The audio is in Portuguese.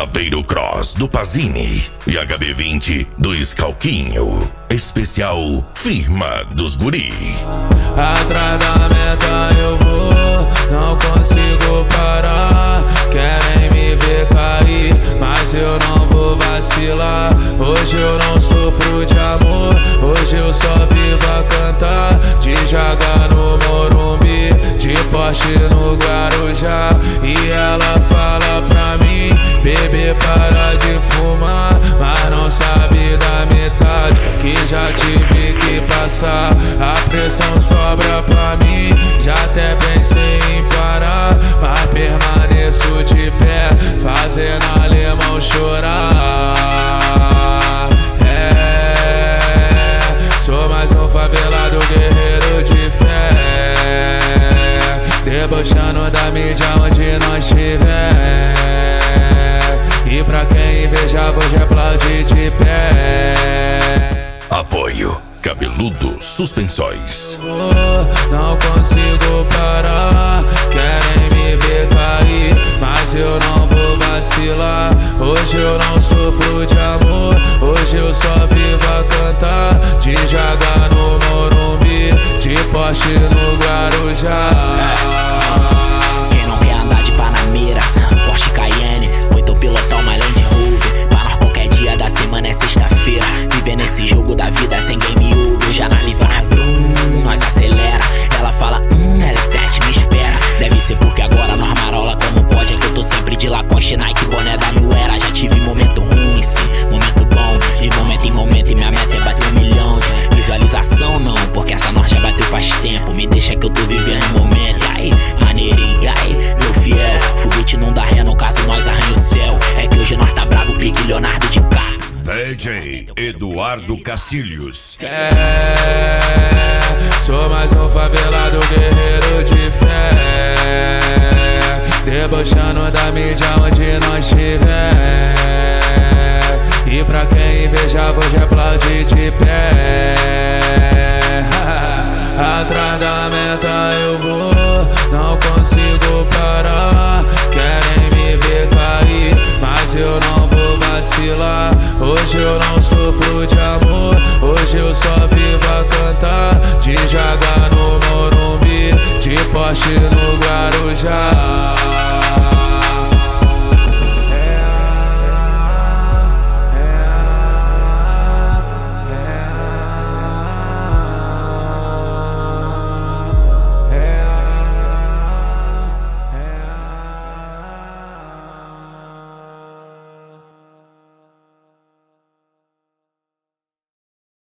Saveiro Cross do Pazini e HB20 do Scalquinho. Especial Firma dos Guri. Atrás da meta eu vou, não consigo parar. Querem me ver cair, mas eu não vou vacilar. Hoje eu não sofro de amor, hoje eu só vivo a cantar. De Jaga no Morumbi, de Porsche no Guarujá. E ela fala pra mim, bebê, para de fumar, mas não sabe da metade que já tive que passar. A pressão sobra pra mim, já até pensei em parar, mas permaneço de pé, fazendo alemão chorar. Sou mais um favelado guerreiro de fé, debochando da mídia onde nós estiver. E pra quem invejar, vou te aplaudir de pé. Apoio Cabeludo Suspensóis. Não consigo parar, querem me ver cair, mas eu não vou vacilar. Hoje eu não sofro de amor, hoje eu só vivo a cantar. De Jaga no Morumbi, de Porsche no Guarujá. Quem não quer andar de Panamera, Porsche Cayenne, 8 pilotão, mais Land Rover. Pra nós qualquer dia da semana é sexta-feira, viver nesse jogo da vida sem game over. Já na livrar, nós acelera. Ela fala, L7 me espera. Deve ser porque agora nós marola como pode. É que eu tô sempre de Lacoste, Nike, boné da New Era. Já tive momento ruim, sim, momento bom. De momento em momento e minha meta é bater 1 milhão de visualização, não, porque essa nós já bateu faz tempo. Me deixa que eu tô vivendo o momento. E aí, maneirinho, e aí, meu fiel. Foguete não dá ré, no caso nós arranha o céu. É que hoje nós tá brabo, pique Leonardo DiCaprio. DJ Eduardo Cacilhos. Sou mais um favelado guerreiro de fé, debochando da mídia onde nós estiver. E pra quem invejar, vou te aplaudir de pé. Atrás da meta eu vou, não consigo parar. Querem me ver cair, mas eu não vou vacilar. Hoje eu não sofro de amor, hoje eu só vivo a cantar. De Jaga no Morumbi, de Porsche no Guarujá.